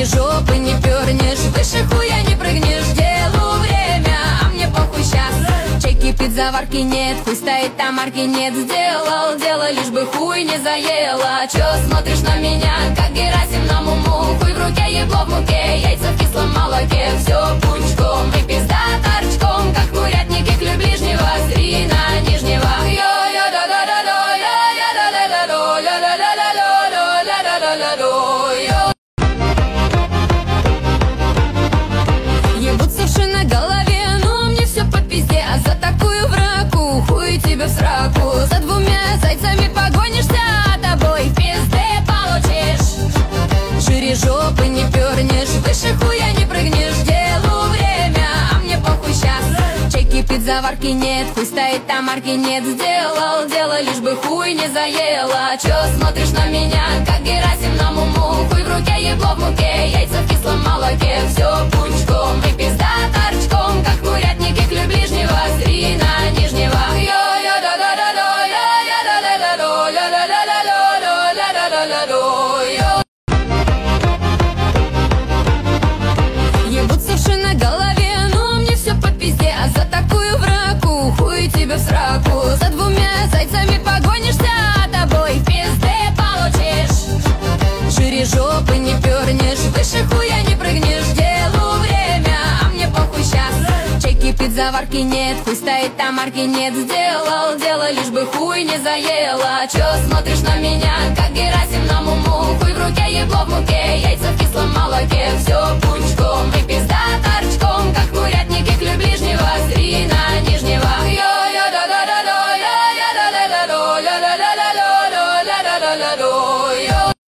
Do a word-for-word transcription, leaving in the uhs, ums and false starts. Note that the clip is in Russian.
жопы не пернешь, выше хуя не прыгнешь. Делу время, а мне похуй щас. Чай кипит, заварки нет, хуй стоит, там марки нет. Сделал дело, лишь бы хуй не заела. Чё смотришь на меня, как Герасим на муму? Хуй в руке, ебло в муке, яйца в кислом молоке. Все пучком и пизда торчком, как курятники клюй ближнего, зри на нижнего. Ебутся вши на голове, но мне все по пизде. А за такую враку хуй тебе в сраку. За двумя зайцами погонишься, а тобой пизды получишь. Шире жопы не пернешь, выше хуя не прыгнешь. Делу время, а мне похуй щас. Чай кипит, заварки нет, хуй стоит, там марки нет. Сделал дело, лишь бы хуй не заела. Чё смотришь на меня, как Герасим на муму? Хуй в руке, ебло в муке, яйца в кислом молоке. Все пучком и пизда торчком, как курятники клюй ближнего, зри на нижнего. Ебутся вши на голове, но мне все по пизде. А за такую враку хуй тебе в сраку. За двумя зайцами погонишься, а тобой пизды получишь. Шире жопы не пернешь, выше хуя не прыгнешь. Делу время, а мне похуй щас. Чай кипит, заварки нет, хуй стоит, там марки нет. Сделал дело, лишь бы хуй не заела. Чё смотришь на меня, как Герасим на муму? Хуй в руке, ебло в муке, яйца в кислом молоке. Все пучком и пизда торчком, как курятники клюй ближнего, зри на нижнего. Yo, yo, da da da da, yo, yo, da da da da, yo, da da da da, yo, da da da da.